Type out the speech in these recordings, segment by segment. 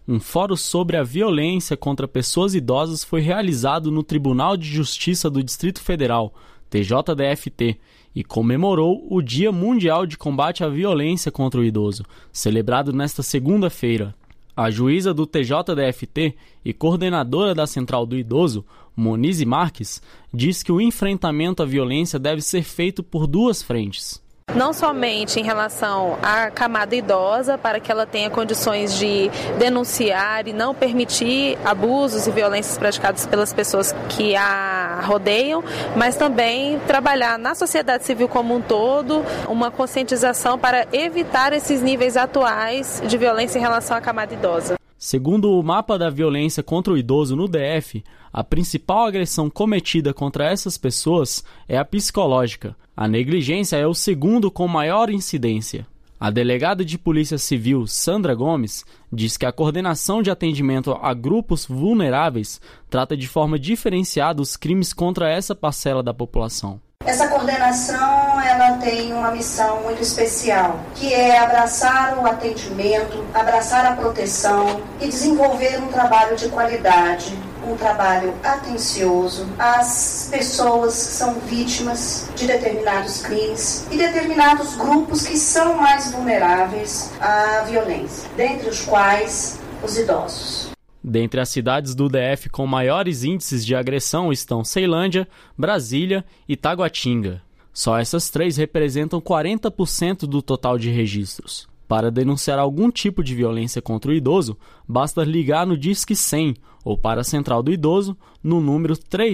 um fórum sobre a violência contra pessoas idosas foi realizado no Tribunal de Justiça do Distrito Federal, TJDFT, e comemorou o Dia Mundial de Combate à Violência contra o Idoso, celebrado nesta segunda-feira. A juíza do TJDFT e coordenadora da Central do Idoso, Monize Marques, diz que o enfrentamento à violência deve ser feito por duas frentes. Não somente em relação à camada idosa, para que ela tenha condições de denunciar e não permitir abusos e violências praticados pelas pessoas que a rodeiam, mas também trabalhar na sociedade civil como um todo, uma conscientização para evitar esses níveis atuais de violência em relação à camada idosa. Segundo o mapa da violência contra o idoso no DF, a principal agressão cometida contra essas pessoas é a psicológica. A negligência é o segundo com maior incidência. A delegada de Polícia Civil, Sandra Gomes, diz que a coordenação de atendimento a grupos vulneráveis trata de forma diferenciada os crimes contra essa parcela da população. Essa coordenação, ela tem uma missão muito especial, que é abraçar o atendimento, abraçar a proteção e desenvolver um trabalho de qualidade, um trabalho atencioso às pessoas que são vítimas de determinados crimes e determinados grupos que são mais vulneráveis à violência, dentre os quais os idosos. Dentre as cidades do DF com maiores índices de agressão estão Ceilândia, Brasília e Taguatinga. Só essas três representam 40% do total de registros. Para denunciar algum tipo de violência contra o idoso, basta ligar no Disque 100 ou para a Central do Idoso no número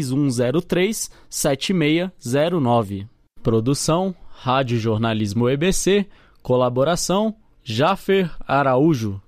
3103-7609. Produção, Rádio Jornalismo EBC, colaboração, Jafer Araújo.